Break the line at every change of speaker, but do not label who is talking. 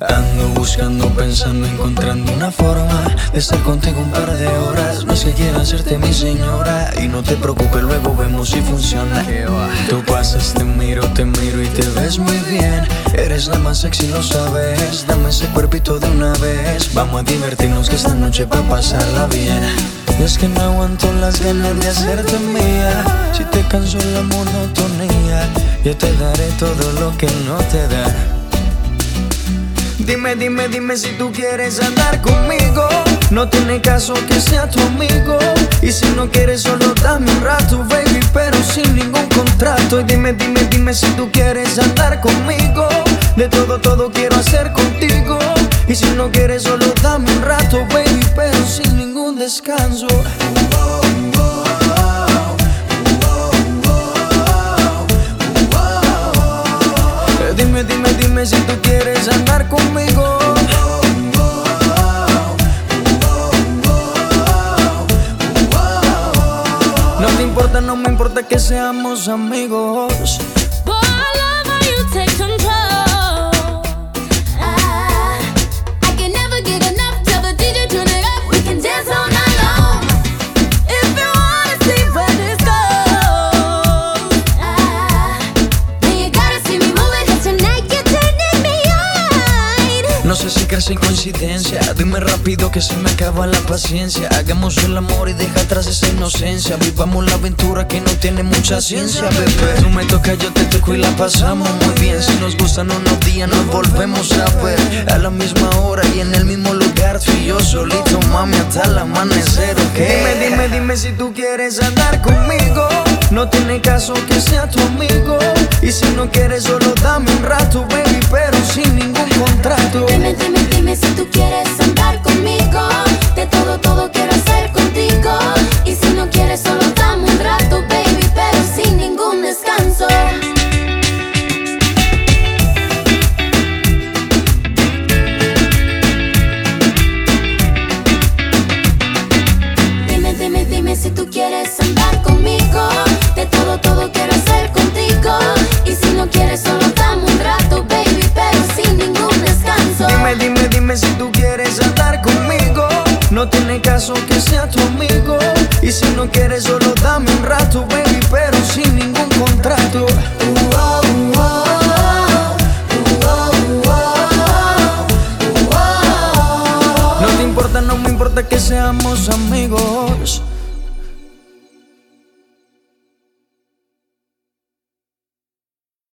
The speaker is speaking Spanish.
Ando buscando, pensando, encontrando una forma de estar contigo un par de horas. No es que quiera hacerte mi señora, y no te preocupes, luego vemos si funciona. Tú pasas, te miro y te ves muy bien. Eres la más sexy, lo sabes. Dame ese cuerpito de una vez. Vamos a divertirnos que esta noche va a pasarla bien. Y es que no aguanto las ganas de hacerte mía. Si te canso la monotonía, yo te daré todo lo que no te da. Dime si tú quieres andar conmigo. No tiene caso que sea tu amigo. Y si no quieres solo dame un rato, baby, pero sin ningún contrato. Y dime si tú quieres andar conmigo. De todo quiero hacer contigo. Y si no quieres solo dame un rato, baby, pero sin ningún descanso. Dime si tú quieres andar conmigo. No te importa, no me importa que seamos amigos.
Boy, I love how you take control. I can never get enough. Tell the DJ turn it up. We can dance all night long. If you wanna see where this goes, then you gotta see me moving. 'Cause tonight you're turning me on.
No sé si crees en coincidencia. Dime rápido que se me acaba la paciencia. Hagamos el amor y deja atrás esa inocencia. Vivamos la aventura que no tiene mucha ciencia, bebé. Tú me tocas, yo te toco y la pasamos muy bien. Si nos gustan unos días nos volvemos a ver. A la misma hora y en el mismo lugar. Tú y yo solito, mami, hasta el amanecer, ¿ok? Dime si tú quieres andar conmigo. No tiene caso que sea tu amigo. Y si no quieres solo dame un rato, baby, pero sin ningún contrato.
Dime si tú quieres andar conmigo.